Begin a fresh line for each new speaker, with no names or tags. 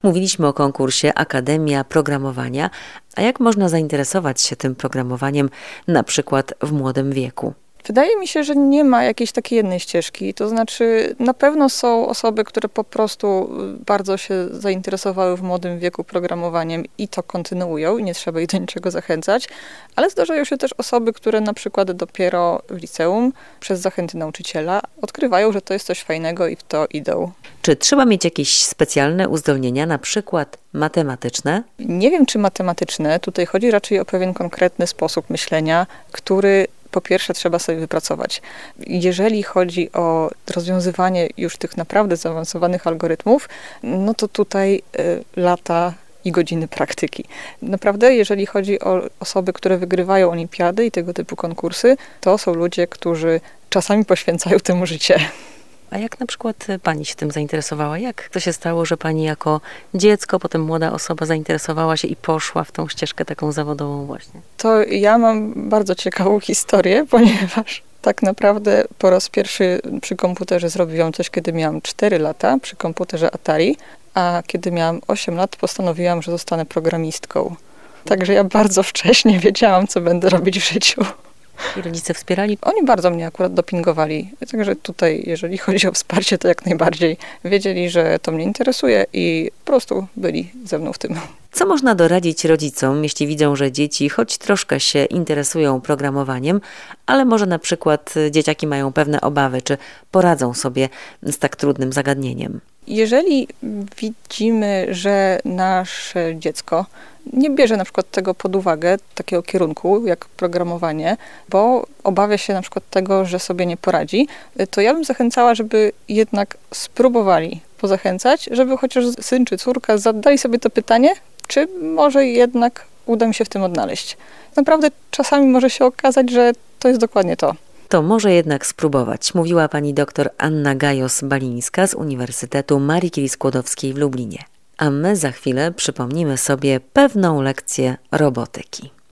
mówiliśmy o konkursie Akademia Programowania, a jak można zainteresować się tym programowaniem na przykład w młodym wieku?
Wydaje mi się, że nie ma jakiejś takiej jednej ścieżki. To znaczy, na pewno są osoby, które po prostu bardzo się zainteresowały w młodym wieku programowaniem i to kontynuują i nie trzeba ich do niczego zachęcać, ale zdarzają się też osoby, które na przykład dopiero w liceum przez zachęty nauczyciela odkrywają, że to jest coś fajnego i w to idą.
Czy trzeba mieć jakieś specjalne uzdolnienia, na przykład matematyczne?
Nie wiem, czy matematyczne. Tutaj chodzi raczej o pewien konkretny sposób myślenia, który po pierwsze trzeba sobie wypracować. Jeżeli chodzi o rozwiązywanie już tych naprawdę zaawansowanych algorytmów, no to tutaj lata i godziny praktyki. Naprawdę, jeżeli chodzi o osoby, które wygrywają olimpiady i tego typu konkursy, to są ludzie, którzy czasami poświęcają temu życie.
A jak na przykład pani się tym zainteresowała? Jak to się stało, że pani jako dziecko, potem młoda osoba zainteresowała się i poszła w tą ścieżkę taką zawodową właśnie?
To ja mam bardzo ciekawą historię, ponieważ tak naprawdę po raz pierwszy przy komputerze zrobiłam coś, kiedy miałam 4 lata, przy komputerze Atari, a kiedy miałam 8 lat, postanowiłam, że zostanę programistką. Także ja bardzo wcześnie wiedziałam, co będę robić w życiu.
I rodzice wspierali?
Oni bardzo mnie akurat dopingowali. Także tutaj, jeżeli chodzi o wsparcie, to jak najbardziej wiedzieli, że to mnie interesuje i po prostu byli ze mną w tym.
Co można doradzić rodzicom, jeśli widzą, że dzieci choć troszkę się interesują programowaniem, ale może na przykład dzieciaki mają pewne obawy, czy poradzą sobie z tak trudnym zagadnieniem?
Jeżeli widzimy, że nasze dziecko nie bierze na przykład tego pod uwagę, takiego kierunku jak programowanie, bo obawia się na przykład tego, że sobie nie poradzi, to ja bym zachęcała, żeby jednak spróbowali pozachęcać, żeby chociaż syn czy córka zadali sobie to pytanie, czy może jednak uda mi się w tym odnaleźć. Naprawdę czasami może się okazać, że to jest dokładnie to.
To może jednak spróbować, mówiła pani dr Anna Gajos-Balińska z Uniwersytetu Marii Curie-Skłodowskiej w Lublinie. A my za chwilę przypomnimy sobie pewną lekcję robotyki.